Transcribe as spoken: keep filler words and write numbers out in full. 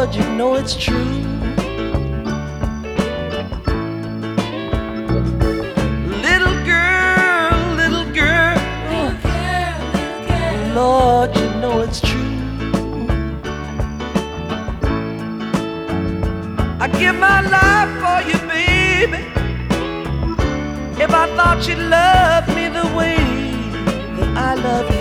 Lord, you know it's true. Little girl, little girl, Little girl, little girl. Lord, you know it's true. I give my life for you, baby. If I thought you loved me the way that I love you.